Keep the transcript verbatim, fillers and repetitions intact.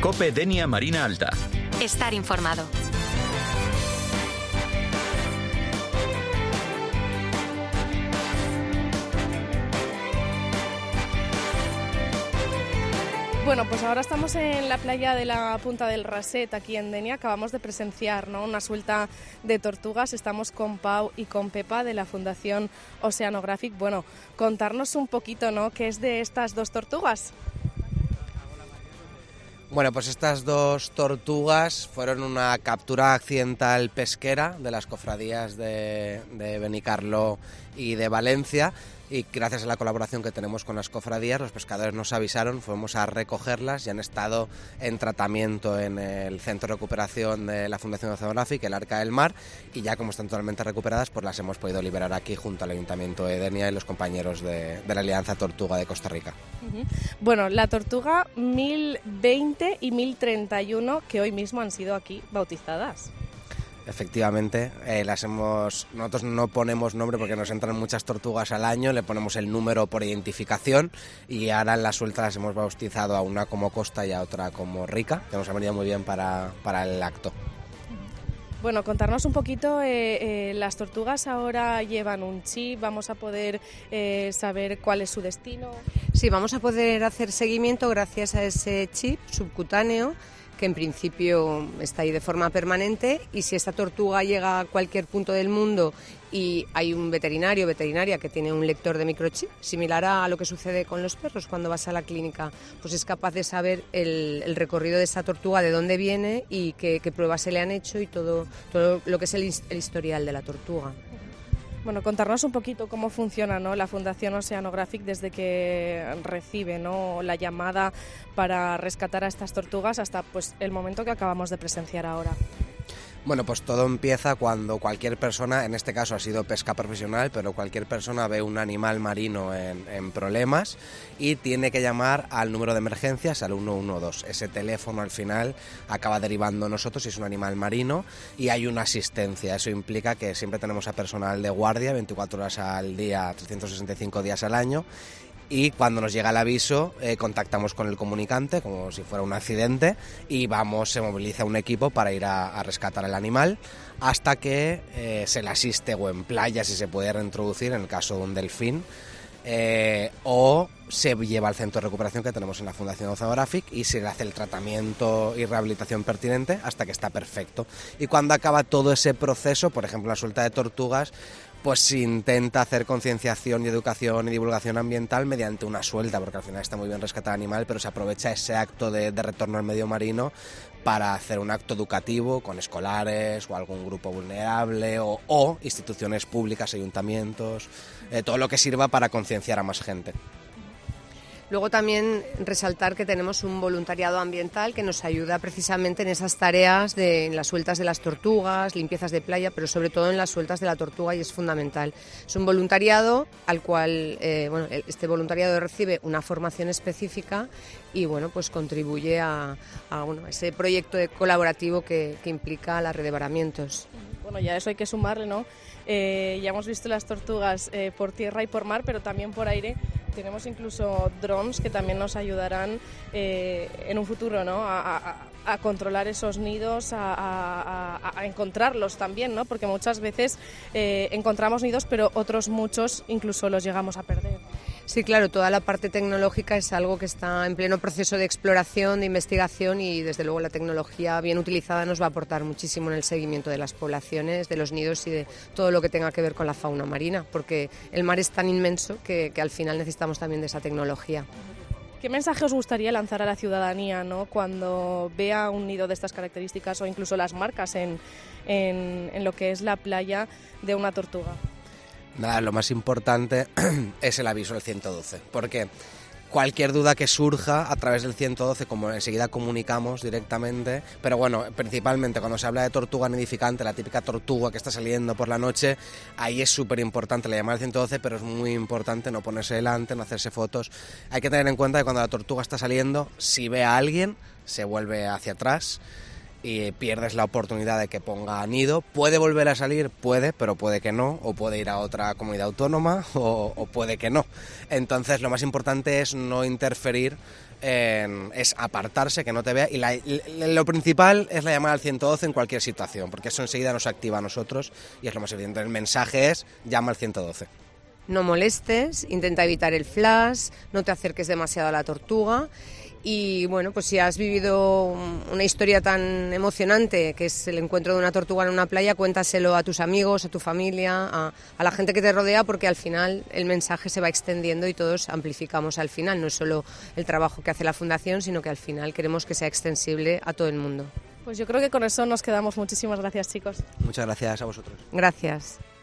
COPE Denia Marina Alta. Estar informado. Bueno, pues ahora estamos en la playa de la Punta del Raset, aquí en Denia. Acabamos de presenciar, ¿no?, una suelta de tortugas. Estamos con Pau y con Pepa de la Fundación Oceanographic. Bueno, contarnos un poquito, ¿no?, qué es de estas dos tortugas. Bueno, pues estas dos tortugas fueron una captura accidental pesquera de las cofradías de, de Benicarló y de Valencia, y gracias a la colaboración que tenemos con las cofradías, los pescadores nos avisaron, fuimos a recogerlas y han estado en tratamiento en el centro de recuperación de la Fundación Oceanographic, el Arca del Mar, y ya como están totalmente recuperadas, pues las hemos podido liberar aquí junto al Ayuntamiento de Denia y los compañeros de, de la Alianza Tortuga de Costa Rica. Uh-huh. Bueno, la tortuga mil veinte y mil treinta y uno que hoy mismo han sido aquí bautizadas. Efectivamente, eh, las hemos nosotros no ponemos nombre porque nos entran muchas tortugas al año, le ponemos el número por identificación, y ahora en la suelta las hemos bautizado a una como Costa y a otra como Rica, que nos ha venido muy bien para, para el acto. Bueno, contarnos un poquito, eh, eh, las tortugas ahora llevan un chip, vamos a poder eh, saber cuál es su destino. Sí, vamos a poder hacer seguimiento gracias a ese chip subcutáneo, que en principio está ahí de forma permanente, y si esta tortuga llega a cualquier punto del mundo y hay un veterinario o veterinaria que tiene un lector de microchip, similar a lo que sucede con los perros cuando vas a la clínica, pues es capaz de saber el, el recorrido de esta tortuga, de dónde viene y qué, qué pruebas se le han hecho y todo, todo lo que es el, el historial de la tortuga. Bueno, contarnos un poquito cómo funciona, ¿no?, la Fundación Oceanographic desde que recibe, ¿no?, la llamada para rescatar a estas tortugas hasta pues el momento que acabamos de presenciar ahora. Bueno, pues todo empieza cuando cualquier persona, en este caso ha sido pesca profesional, pero cualquier persona ve un animal marino en, en problemas y tiene que llamar al número de emergencias, al uno uno dos. Ese teléfono al final acaba derivando a nosotros si es un animal marino y hay una asistencia. Eso implica que siempre tenemos a personal de guardia veinticuatro horas al día, trescientos sesenta y cinco días al año. Y cuando nos llega el aviso, eh, contactamos con el comunicante como si fuera un accidente y vamos, se moviliza un equipo para ir a, a rescatar al animal hasta que eh, se le asiste o en playa si se puede reintroducir en el caso de un delfín, eh, o se lleva al centro de recuperación que tenemos en la Fundación Oceanographic y se le hace el tratamiento y rehabilitación pertinente hasta que está perfecto. Y cuando acaba todo ese proceso, por ejemplo la suelta de tortugas, pues se intenta hacer concienciación y educación y divulgación ambiental mediante una suelta, porque al final está muy bien rescatar al animal, pero se aprovecha ese acto de, de retorno al medio marino para hacer un acto educativo con escolares o algún grupo vulnerable o, o instituciones públicas, ayuntamientos, eh, todo lo que sirva para concienciar a más gente. Luego también resaltar que tenemos un voluntariado ambiental que nos ayuda precisamente en esas tareas de en las sueltas de las tortugas, limpiezas de playa, pero sobre todo en las sueltas de la tortuga, y es fundamental. Es un voluntariado al cual eh, bueno, este voluntariado recibe una formación específica y bueno, pues contribuye a, a bueno, ese proyecto de colaborativo que, que implica la red de varamientos. Bueno, ya eso hay que sumarle, ¿no? Eh, ya hemos visto las tortugas eh, por tierra y por mar, pero también por aire. Tenemos incluso drones que también nos ayudarán eh, en un futuro, ¿no?, a, a, a controlar esos nidos, a, a, a encontrarlos también, ¿no?, porque muchas veces eh, encontramos nidos, pero otros muchos incluso los llegamos a perder. Sí, claro, toda la parte tecnológica es algo que está en pleno proceso de exploración, de investigación, y desde luego la tecnología bien utilizada nos va a aportar muchísimo en el seguimiento de las poblaciones, de los nidos y de todo lo que tenga que ver con la fauna marina, porque el mar es tan inmenso que, que al final necesitamos también de esa tecnología. ¿Qué mensaje os gustaría lanzar a la ciudadanía, ¿no?, cuando vea un nido de estas características o incluso las marcas en, en, en lo que es la playa de una tortuga? Nada, lo más importante es el aviso del ciento doce, porque cualquier duda que surja a través del ciento doce, como enseguida comunicamos directamente, pero bueno, principalmente cuando se habla de tortuga nidificante, la típica tortuga que está saliendo por la noche, ahí es súper importante la llamada al ciento doce, pero es muy importante no ponerse delante, no hacerse fotos. Hay que tener en cuenta que cuando la tortuga está saliendo, si ve a alguien, se vuelve hacia atrás y pierdes la oportunidad de que ponga nido. Puede volver a salir, puede, pero puede que no, o puede ir a otra comunidad autónoma, o, o puede que no. Entonces lo más importante es no interferir, en, es apartarse, que no te vea, y la, lo principal es la llamada al ciento doce en cualquier situación, porque eso enseguida nos activa a nosotros y es lo más evidente. El mensaje es: llama al ciento doce. No molestes, intenta evitar el flash, no te acerques demasiado a la tortuga. Y bueno, pues si has vivido una historia tan emocionante, que es el encuentro de una tortuga en una playa, cuéntaselo a tus amigos, a tu familia, a, a la gente que te rodea, porque al final el mensaje se va extendiendo y todos amplificamos al final. No es solo el trabajo que hace la Fundación, sino que al final queremos que sea extensible a todo el mundo. Pues yo creo que con eso nos quedamos. Muchísimas gracias, chicos. Muchas gracias a vosotros. Gracias.